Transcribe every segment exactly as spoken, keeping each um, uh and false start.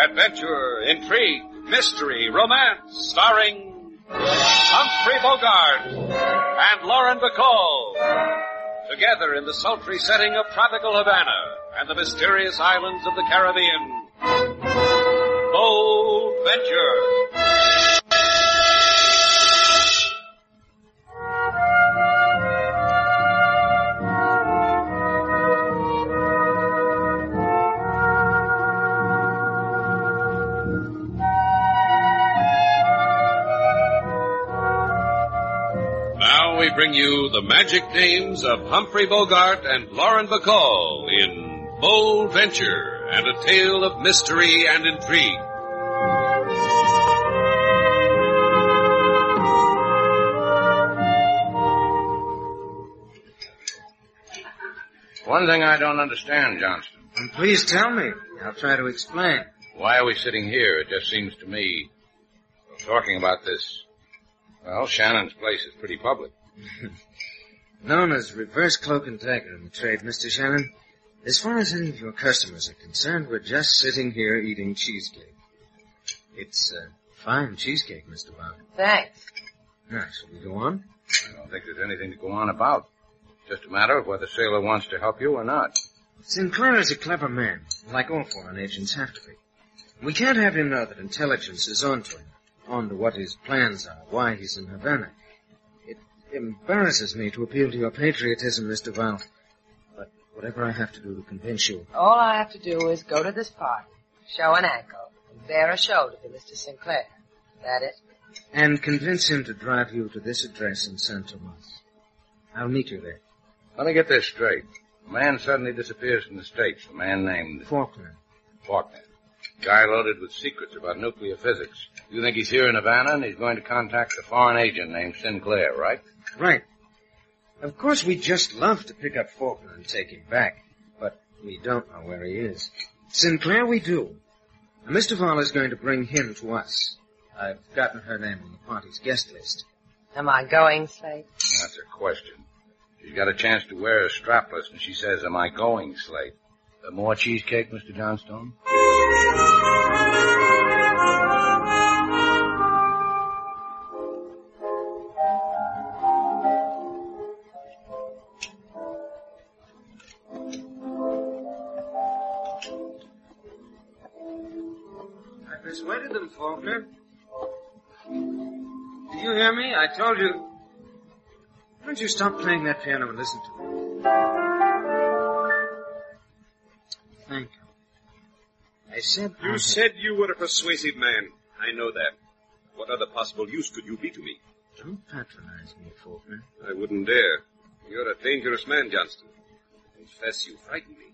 Adventure, intrigue, mystery, romance, starring Humphrey Bogart and Lauren Bacall. Together in the sultry setting of tropical Havana and the mysterious islands of the Caribbean. Bold Venture. We bring you the magic names of Humphrey Bogart and Lauren Bacall in Bold Venture and a tale of mystery and intrigue. One thing I don't understand, Johnston. And please tell me. I'll try to explain. Why are we sitting here? It just seems to me, talking about this. Well, Shannon's place is pretty public. Known as reverse cloak and dagger in the trade, Mister Shannon, as far as any of your customers are concerned, we're just sitting here eating cheesecake. It's a fine cheesecake, Mister Bob. Thanks. Now, shall we go on? I don't think there's anything to go on about. It's just a matter of whether Sailor wants to help you or not. Sinclair is a clever man, like all foreign agents have to be. We can't have him know that intelligence is on to him, on to what his plans are, why he's in Havana. It embarrasses me to appeal to your patriotism, Mister Val. But whatever I have to do to convince you... All I have to do is go to this party, show an ankle, and bear a shoulder to Mister Sinclair. That it? And convince him to drive you to this address in San Tomas. I'll meet you there. Let me get this straight. A man suddenly disappears from the States. A man named... Faulkner. Faulkner. Guy loaded with secrets about nuclear physics. You think he's here in Havana and he's going to contact a foreign agent named Sinclair, right? Right. Of course, we'd just love to pick up Faulkner and take him back, but we don't know where he is. Sinclair we do. Now, Mister Val is going to bring him to us. I've gotten her name on the party's guest list. Am I going, Slate? That's her question. She's got a chance to wear a strapless, and she says, am I going, Slate? Uh, more cheesecake, Mister Johnstone? Persuaded them, Faulkner. Do you hear me? I told you. Why don't you stop playing that piano and listen to me? Thank you. I said... You I said had... you were a persuasive man. I know that. What other possible use could you be to me? Don't patronize me, Faulkner. I wouldn't dare. You're a dangerous man, Johnston. Confess you frighten me.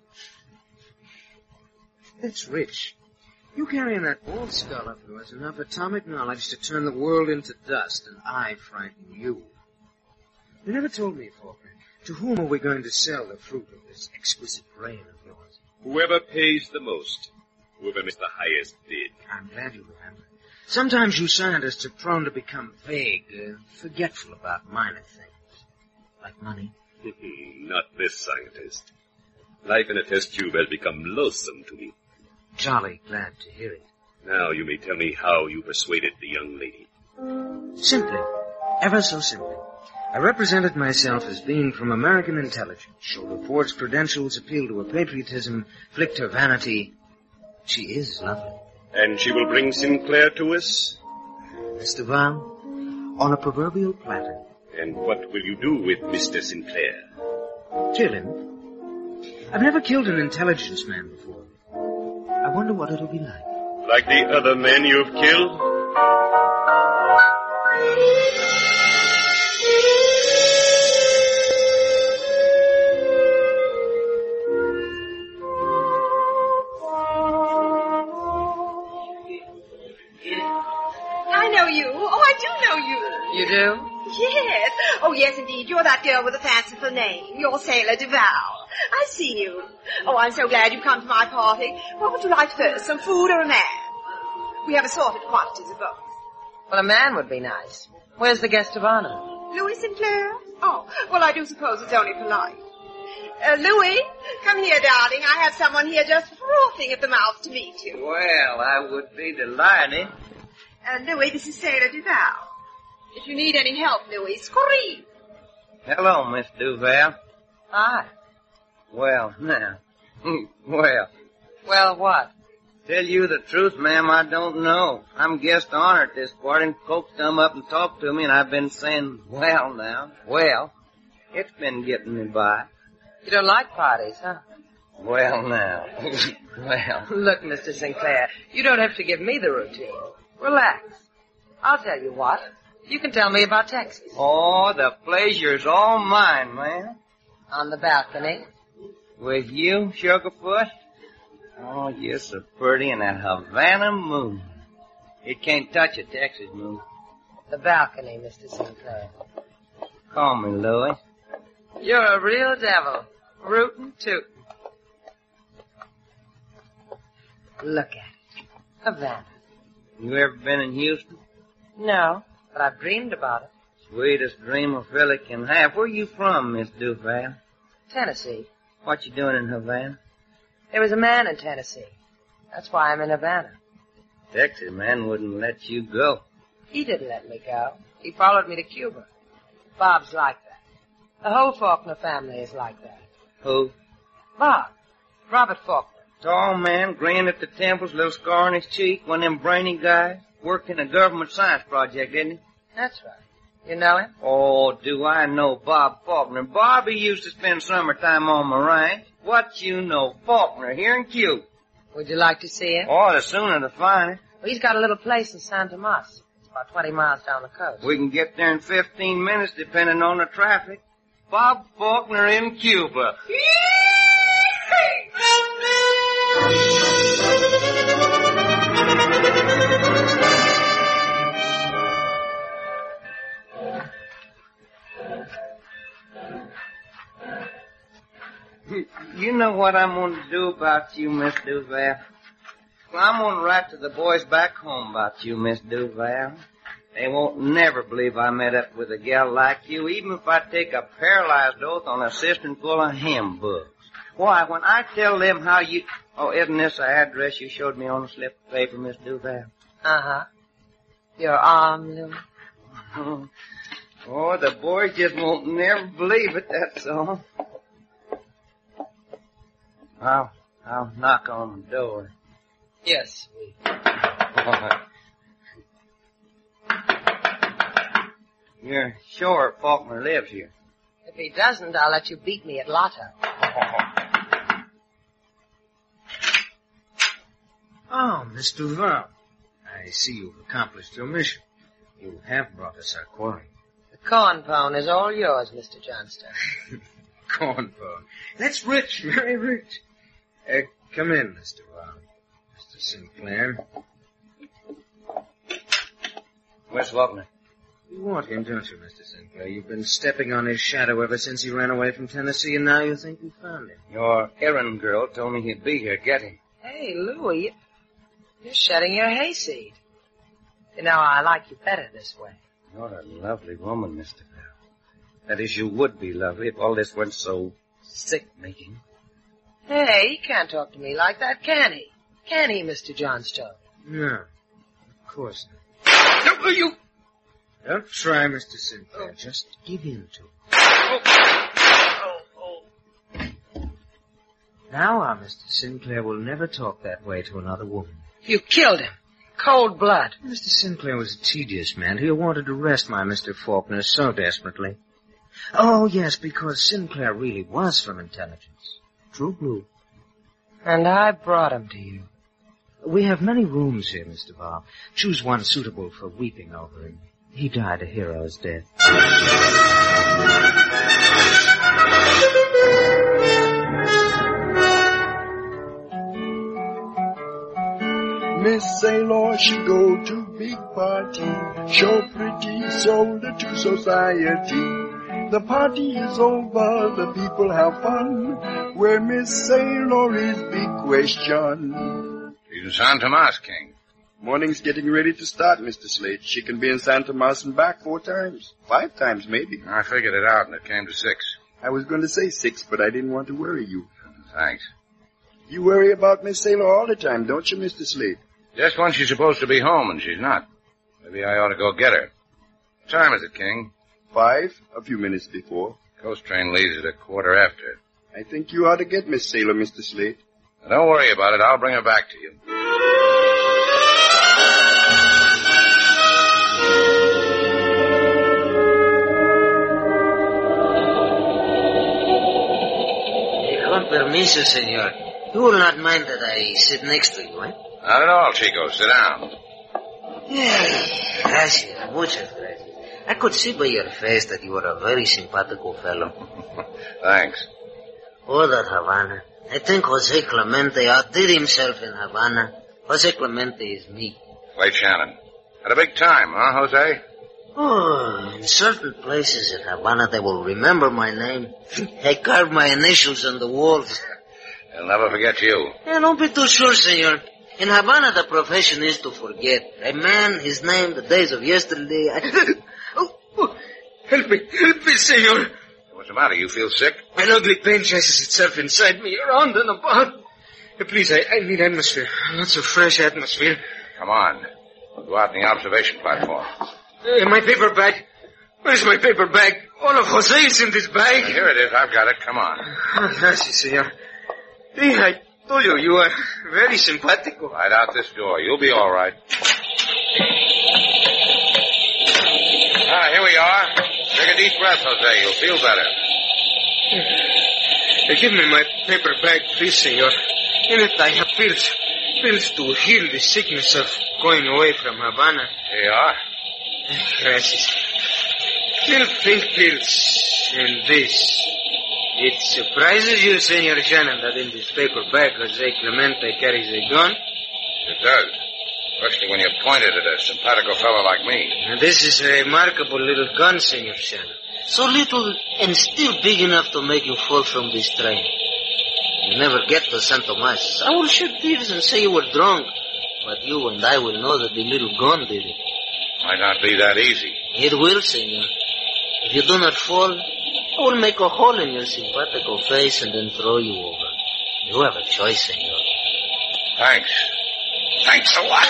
That's rich. You carrying that bald skull up to us enough atomic knowledge to turn the world into dust, and I frighten you. You never told me, Faulkner, to whom are we going to sell the fruit of this exquisite brain of yours? Whoever pays the most. Whoever makes the highest bid. I'm glad you remember. Sometimes you scientists are prone to become vague, uh, forgetful about minor things. Like money. Not this scientist. Life in a test tube has become loathsome to me. Jolly glad to hear it. Now you may tell me how you persuaded the young lady. Simply. Ever so simply. I represented myself as being from American intelligence, showed her forged credentials, appealed to her patriotism, flicked her vanity. She is lovely. And she will bring Sinclair to us? Mister Val, on a proverbial platter. And what will you do with Mister Sinclair? Kill him. I've never killed an intelligence man before. I wonder what it'll be like. Like the other men you've killed? I know you. Oh, I do know you. You do? Yes. Oh, yes, indeed. You're that girl with a fanciful name. You're Sailor Duval. I've seen you. Oh, I'm so glad you've come to my party. What would you like first, some food or a man? We have assorted quantities of both. Well, a man would be nice. Where's the guest of honor? Louis Sinclair? Oh, well, I do suppose it's only polite. Uh, Louis, come here, darling. I have someone here just frothing at the mouth to meet you. Well, I would be delighted. Uh, Louis, this is Sailor Duval. If you need any help, Louis, scream. Hello, Miss Duval. Hi. Well, now. well, Well, what? tell you the truth, ma'am, I don't know. I'm guest honor at this party, and folks come up and talk to me, and I've been saying, well, now, well. It's been getting me by. You don't like parties, huh? Well, now. well. Look, Mister Sinclair, you don't have to give me the routine. Relax. I'll tell you what. You can tell me about Texas. Oh, the pleasure's all mine, ma'am. On the balcony. With you, Sugarfoot? Oh, you're so pretty in that Havana moon. It can't touch a Texas moon. The balcony, Mister Sinclair. Call me Louis. You're a real devil. Rootin' tootin'. Look at it. Havana. You ever been in Houston? No, but I've dreamed about it. Sweetest dream a fella can have. Where you from, Miss Duval? Tennessee. What you doing in Havana? There was a man in Tennessee. That's why I'm in Havana. Texas man wouldn't let you go. He didn't let me go. He followed me to Cuba. Bob's like that. The whole Faulkner family is like that. Who? Bob. Robert Faulkner. Tall man, grin at the temples, little scar on his cheek, one of them brainy guys. Worked in a government science project, didn't he? That's right. You know him? Oh, do I know Bob Faulkner. Bobby used to spend summertime on my ranch. What you know, Faulkner here in Cuba. Would you like to see him? Oh, the sooner the finer. Well, he's got a little place in San Tomas. It's about twenty miles down the coast. We can get there in fifteen minutes, depending on the traffic. Bob Faulkner in Cuba. You know what I'm going to do about you, Miss Duval? I'm going to write to the boys back home about you, Miss Duval. They won't never believe I met up with a gal like you, even if I take a paralyzed oath on a cistern full of hemp bugs. Why, when I tell them how you... Oh, isn't this the address you showed me on the slip of paper, Miss Duval? Uh-huh. Your arm, Louis? Oh, the boys just won't never believe it, that's all. I'll, I'll knock on the door. Yes, sweet. You're sure Faulkner lives here? If he doesn't, I'll let you beat me at Lotto. Oh, Miss Duval. I see you've accomplished your mission. You have brought us our quarry. The corn pone is all yours, Mister Johnstone. Corn pone. That's rich, very rich. Uh, come in, Mister Duval. Mister Sinclair. Where's Faulkner? You want him, don't you, Mister Sinclair? You've been stepping on his shadow ever since he ran away from Tennessee, and now you think you found him. Your errand girl told me he'd be here. Get him. Hey, Louis, you're shedding your hayseed. You know, I like you better this way. You're a lovely woman, Mister Bell. That is, you would be lovely if all this weren't so sick-making. Hey, he can't talk to me like that, can he? Can he, Mister Johnstone? No, of course not. No, you... Don't try, Mister Sinclair. Just give in to him. Oh. Oh, oh. Now our Mister Sinclair will never talk that way to another woman. You killed him. Cold blood. Mister Sinclair was a tedious man who wanted to arrest my Mister Faulkner so desperately. Oh, yes, because Sinclair really was from intelligence. True blue. And I brought him to you. We have many rooms here, Mister Bob. Choose one suitable for weeping over him. He died a hero's death. Miss Sailor, she go to big party, show pretty shoulder to society. The party is over, the people have fun. Where Miss Sailor is big question. She's in San Tomas, King. Morning's getting ready to start, Mister Slade. She can be in San Tomas and back four times. Five times, maybe. I figured it out, and it came to six. I was going to say six, but I didn't want to worry you. Thanks. You worry about Miss Sailor all the time, don't you, Mister Slade? Just when she's supposed to be home and she's not. Maybe I ought to go get her. What time is it, King? Five, a few minutes before. Coast train leaves at a quarter after. I think you ought to get Miss Sailor, Mister Slade. Now, don't worry about it. I'll bring her back to you. Con permiso, senor. You will not mind that I sit next to you, eh? Not at all, Chico. Sit down. Yeah, gracias. Muchas gracias. I could see by your face that you are a very simpatico fellow. Thanks. Oh, that Havana. I think Jose Clemente outdid himself in Havana. Jose Clemente is me. Slade Shannon. Had a big time, huh, Jose? Oh, in certain places in Havana, they will remember my name. I carved my initials on the walls. They'll never forget you. Yeah, don't be too sure, senor. In Havana, the profession is to forget. A man, his name, the days of yesterday. I... oh, oh, help me, help me, senor. What's the matter? You feel sick? An ugly pain chases itself inside me, around and about. Please, I, I need atmosphere. Lots of fresh atmosphere. Come on. We'll go out on the observation platform. Uh, my paper bag. Where's my paper bag? All of Jose's in this bag. Well, here it is. I've got it. Come on. Oh, gracias, senor. See, I told you, you are very simpatico. Right out this door. You'll be all right. Ah, here we are. Take a deep breath, Jose. You'll feel better. Uh, give me my paper bag, please, senor. In it I have pills. Pills to heal the sickness of going away from Havana. Here you are. Gracias. Little pink pills and this. It surprises you, Senor Shannon, that in this paper bag Jose Clemente carries a gun? It does. Especially when you point it at a simpatico fellow like me. And this is a remarkable little gun, Senor Shannon. So little and still big enough to make you fall from this train. You never get to San Tomas. I will shoot thieves and say you were drunk. But you and I will know that the little gun did it. Might not be that easy. It will, senor. If you do not fall, I will make a hole in your simpatico face and then throw you over. You have a choice, senor. Thanks. Thanks a lot.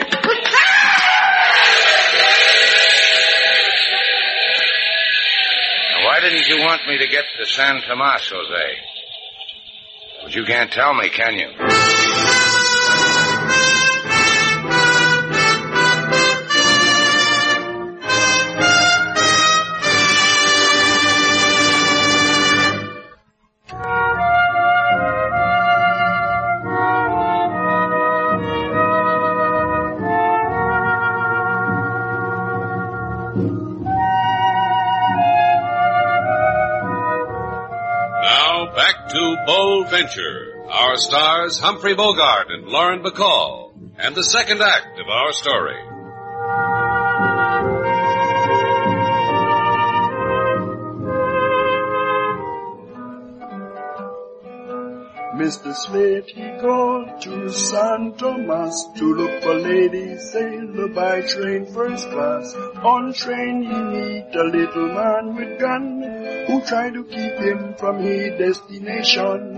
Now, why didn't you want me to get to San Tomas, Jose? But you can't tell me, can you? Bold Venture. Our stars, Humphrey Bogart and Lauren Bacall. And the second act of our story. Mister Slade, he gone to San Tomas to look for Lady Sailor by train first class. On train he meet a little man with gun who try to keep him from his destination.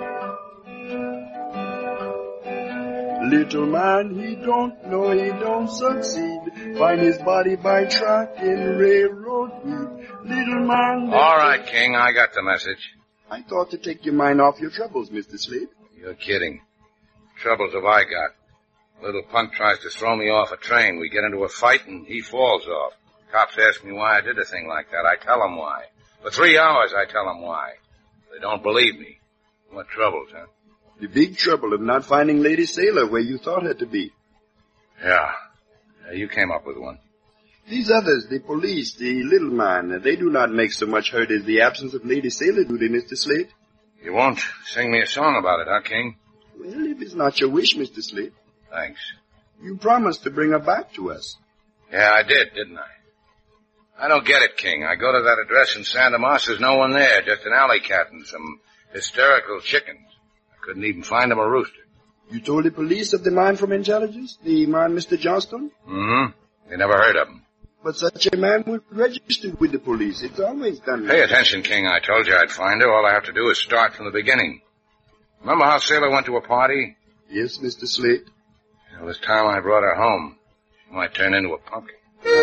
Little man, he don't know, he don't succeed. Find his body by track in railroad weed. Little man... All right, King, I got the message. I thought to take your mind off your troubles, Mister Slade. You're kidding. Troubles have I got. Little punk tries to throw me off a train. We get into a fight and he falls off. Cops ask me why I did a thing like that. I tell them why. For three hours I tell them why. They don't believe me. What troubles, huh? The big trouble of not finding Lady Sailor where you thought her to be. Yeah. yeah you came up with one. These others, the police, the little man, they do not make so much hurt as the absence of Lady Sailor, do they, Mister Slade? You won't sing me a song about it, huh, King? Well, if it's not your wish, Mister Slade. Thanks. You promised to bring her back to us. Yeah, I did, didn't I? I don't get it, King. I go to that address in Santa Moss, there's no one there, just an alley cat and some hysterical chickens. I couldn't even find them a rooster. You told the police of the man from intelligence, the man Mister Johnston? Mm-hmm. They never heard of him. But such a man would register with the police. It's always done. Pay attention, King. I told you I'd find her. All I have to do is start from the beginning. Remember how Sailor went to a party? Yes, Mister Slate. Well, this time I brought her home. She might turn into a pumpkin.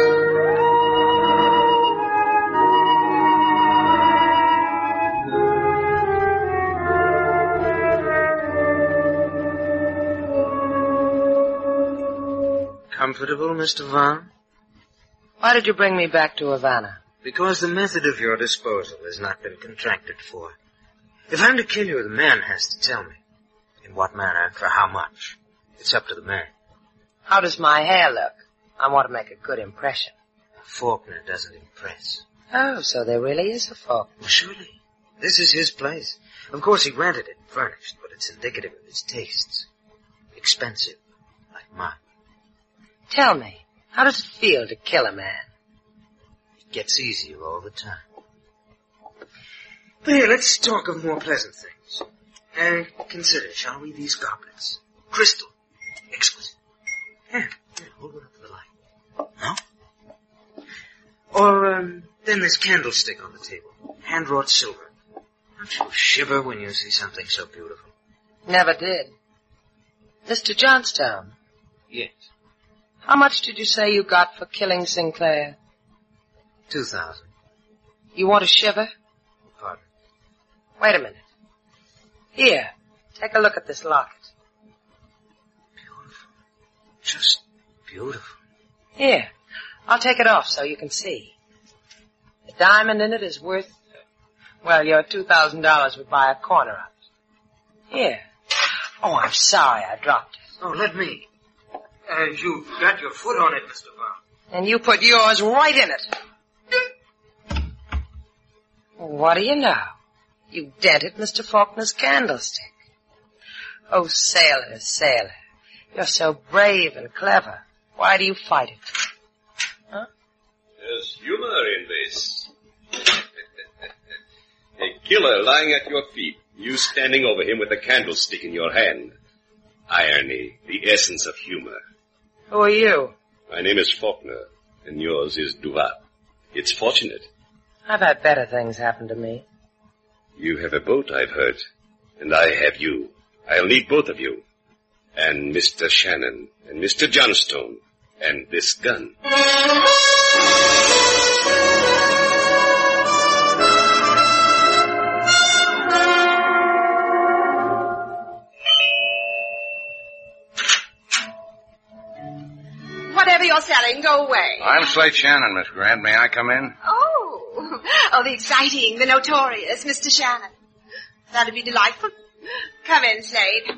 Comfortable, Mister Vaughn? Why did you bring me back to Havana? Because the method of your disposal has not been contracted for. If I'm to kill you, the man has to tell me. In what manner and for how much. It's up to the man. How does my hair look? I want to make a good impression. Faulkner doesn't impress. Oh, so there really is a Faulkner. Well, surely. This is his place. Of course, he rented it and furnished, but it's indicative of his tastes. Expensive, like mine. Tell me, how does it feel to kill a man? It gets easier all the time. But here, let's talk of more pleasant things. And consider, shall we, these goblets? Crystal. Exquisite. Here, here, hold it up to the light. No? Or, um, then this candlestick on the table. Hand-wrought silver. Don't you shiver when you see something so beautiful? Never did. Mister Johnstone. Yes. How much did you say you got for killing Sinclair? Two thousand. You want to shiver? Pardon? Wait a minute. Here, take a look at this locket. Beautiful. Just beautiful. Here, I'll take it off so you can see. The diamond in it is worth, well, your two thousand dollars would buy a corner of it. Here. Oh, I'm sorry I dropped it. Oh, let me. Uh, you've got your foot on it, Mister Vaughn. And you put yours right in it. What do you know? You dented Mister Faulkner's candlestick. Oh, sailor, sailor, you're so brave and clever. Why do you fight it? Huh? There's humor in this. A killer lying at your feet, you standing over him with a candlestick in your hand. Irony, the essence of humor. Who are you? My name is Faulkner, and yours is Duval. It's fortunate. I've had better things happen to me. You have a boat, I've heard, and I have you. I'll need both of you. And Mister Shannon, and Mister Johnstone, and this gun. Whatever you're selling, go away. I'm Slate Shannon, Miss Grant. May I come in? Oh, oh, the exciting, the notorious Mister Shannon. That'd be delightful. Come in, Slade.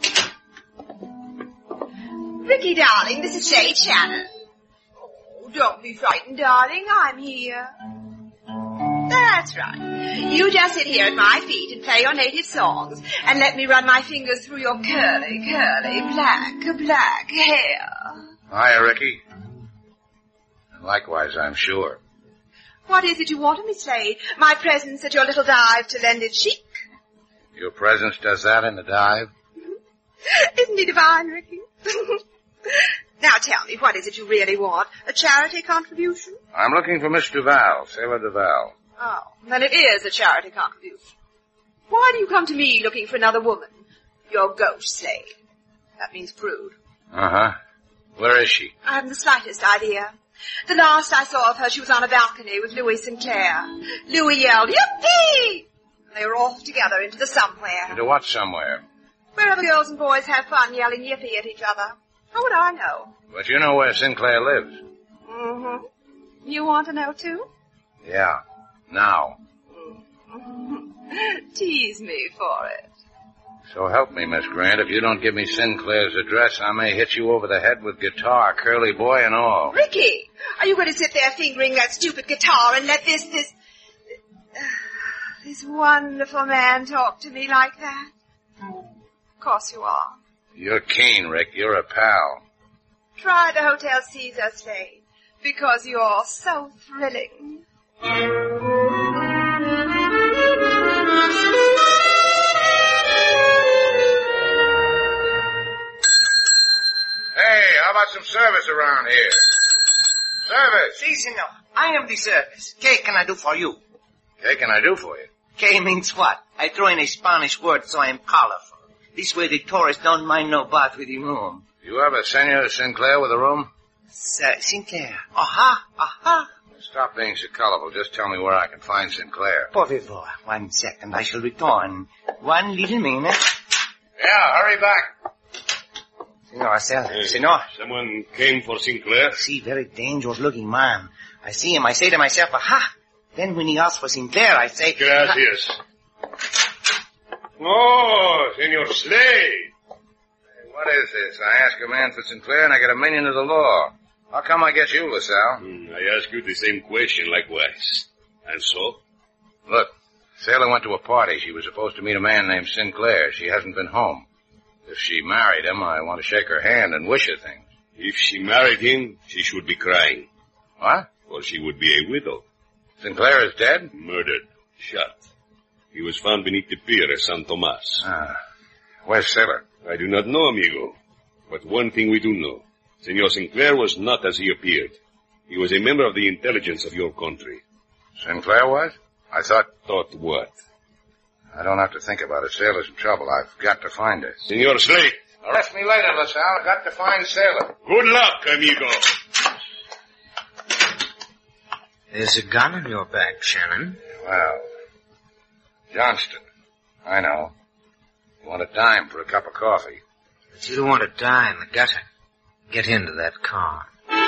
Ricky, darling, this is Slade Shannon. Oh, don't be frightened, darling. I'm here. That's right. You just sit here at my feet and play your native songs and let me run my fingers through your curly, curly, black, black hair. Hiya, Ricky. Likewise, I'm sure. What is it you want of me, Slade? My presence at your little dive to lend it chic? Your presence does that in the dive? Isn't he divine, Ricky? Now tell me, what is it you really want? A charity contribution? I'm looking for Miss Duval, Sailor Duval. Oh, then it is a charity contribution. Why do you come to me looking for another woman? You're ghost, Slade. That means prude. Uh-huh. Where is she? I haven't the slightest idea. The last I saw of her, she was on a balcony with Louis Sinclair. Louis yelled, "Yippee!" They were off together into the somewhere. Into what somewhere? Wherever girls and boys have fun yelling yippee at each other. How would I know? But you know where Sinclair lives. Mm-hmm. You want to know, too? Yeah. Now. Mm-hmm. Tease me for it. So help me, Miss Grant. If you don't give me Sinclair's address, I may hit you over the head with guitar, curly boy and all. Ricky, are you going to sit there fingering that stupid guitar and let this, this, this wonderful man talk to me like that? Of course you are. You're keen, Rick. You're a pal. Try the Hotel Caesar, Slade, because you're so thrilling. Hey, how about some service around here? Service! Si, senor. I am the service. ¿Qué can I do for you? ¿Qué can I do for you? ¿Qué means what? I throw in a Spanish word so I am colorful. This way the tourists don't mind no part with the room. You have a Senor Sinclair with a room? Sir, Sinclair. Aha, aha. Stop being so colorful. Just tell me where I can find Sinclair. Por favor. One second. I shall return. One little minute. Yeah, hurry back. Senor, sir. Hey, Senor. Someone came for Sinclair? See, very dangerous looking man. I see him. I say to myself, aha. Then when he asks for Sinclair, I say... Gracias. Oh, Senor Slade. Hey, what is this? I ask a man for Sinclair and I get a minion of the law. How come I get you, LaSalle? Hmm, I ask you the same question likewise. And so? Look, Sailor went to a party. She was supposed to meet a man named Sinclair. She hasn't been home. If she married him, I want to shake her hand and wish her things. If she married him, she should be crying. What? For she would be a widow. Sinclair is dead? Murdered. Shot. He was found beneath the pier at San Tomas. Ah. Where's Sailor? I do not know, amigo. But one thing we do know. Senor Sinclair was not as he appeared. He was a member of the intelligence of your country. Sinclair was? I thought... Thought what? I don't have to think about it. Sailor's in trouble. I've got to find her. Senor Slade. Arrest me later, LaSalle. I've got to find Sailor. Good luck, amigo. There's a gun in your bag, Shannon. Well, Johnston. I know. You want a dime for a cup of coffee. But you don't want to die in the gutter. Get into that car.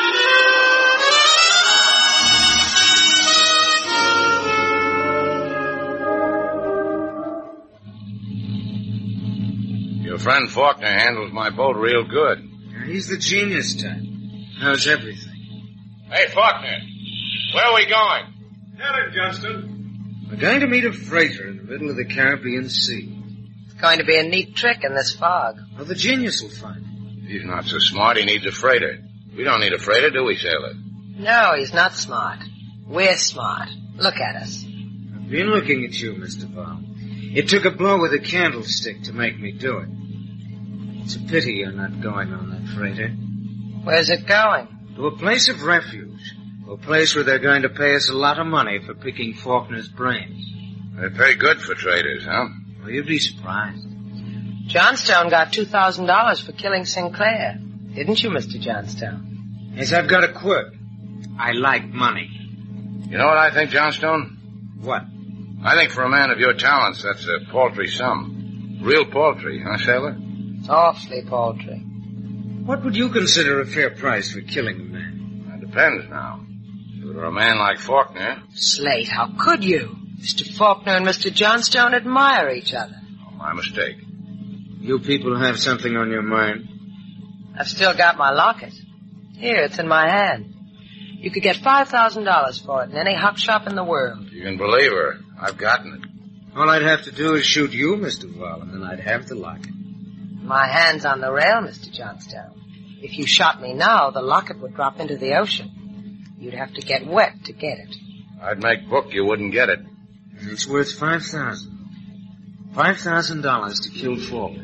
Your friend Faulkner handles my boat real good. He's the genius type. Knows everything. Hey, Faulkner. Where are we going? Helen, Johnston. We're going to meet a freighter in the middle of the Caribbean Sea. It's going to be a neat trick in this fog. Well, the genius will find it. He's not so smart, he needs a freighter. We don't need a freighter, do we, Sailor? No, he's not smart. We're smart. Look at us. I've been looking at you, Mister Val. It took a blow with a candlestick to make me do it. It's a pity you're not going on that freighter. Where's it going? To a place of refuge. To a place where they're going to pay us a lot of money for picking Faulkner's brains. They pay good for traders, huh? Well, you'd be surprised. Johnstone got two thousand dollars for killing Sinclair. Didn't you, Mister Johnstone? Yes, I've got a quirk. I like money. You know what I think, Johnstone? What? I think for a man of your talents, that's a paltry sum. Real paltry, huh, Sailor? It's awfully paltry. What would you consider a fair price for killing a man? That depends now. If it were a man like Faulkner... Slate, how could you? Mister Faulkner and Mister Johnstone admire each other. Oh, my mistake. You people have something on your mind? I've still got my locket. Here, it's in my hand. You could get five thousand dollars for it in any huck shop in the world. You can believe her. I've gotten it. All I'd have to do is shoot you, Mister Val, and then I'd have the locket. My hand's on the rail, Mister Johnstone. If you shot me now, the locket would drop into the ocean. You'd have to get wet to get it. I'd make book you wouldn't get it. It's worth five thousand. Five thousand dollars to kill Faulkner.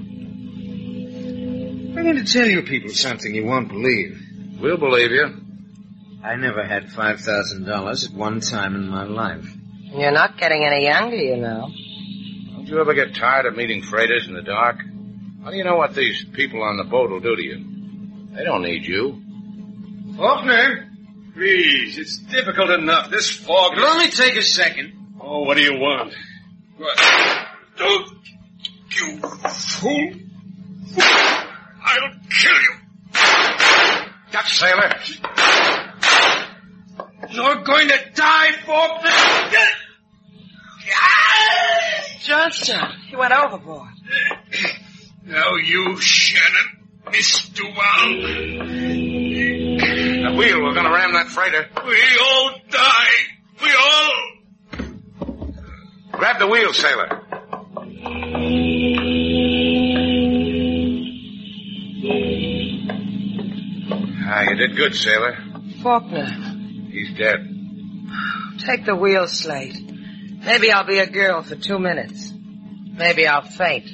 I'm going to tell you people something you won't believe. We'll believe you. I never had five thousand dollars at one time in my life. You're not getting any younger, you know. Don't you ever get tired of meeting freighters in the dark? How do you know what these people on the boat will do to you? They don't need you. Faulkner? Please, it's difficult enough. This fog... It'll only take a second. Oh, what do you want? What? Don't... You fool. I'll kill you. Got Sailor. You're going to die, Faulkner. Johnstone, he went overboard. Now you, Shannon, Miss Duval. The wheel, we're going to ram that freighter. We all die. We all... Grab the wheel, Sailor. Ah, you did good, Sailor. Faulkner, He's dead. take the wheel, Slate. Maybe I'll be a girl for two minutes. Maybe I'll faint.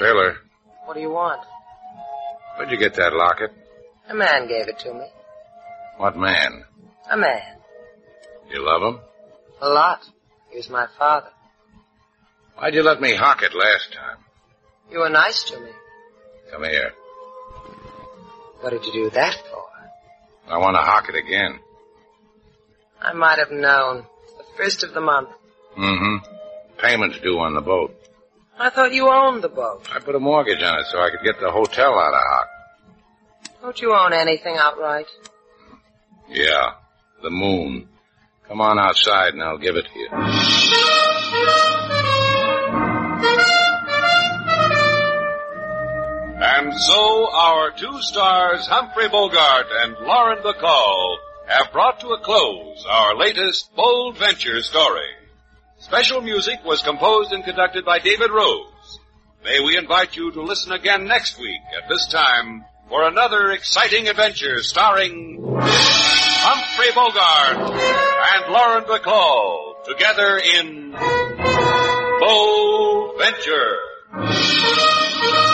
Sailor, What do you want? where'd you get that locket? A man gave it to me. What man? A man. You love him? A lot. He was my father. Why'd you let me hock it last time? You were nice to me. Come here. What did you do that for? I want to hock it again. I might have known. It's the first of the month. Mm-hmm. Payment's due on the boat. I thought you owned the boat. I put a mortgage on it so I could get the hotel out of hock. Don't you own anything outright? Yeah, the moon. Come on outside and I'll give it to you. And so our two stars, Humphrey Bogart and Lauren Bacall, have brought to a close our latest bold venture story. Special music was composed and conducted by David Rose. May we invite you to listen again next week at this time for another exciting adventure starring Humphrey Bogart and Lauren Bacall together in Bold Venture.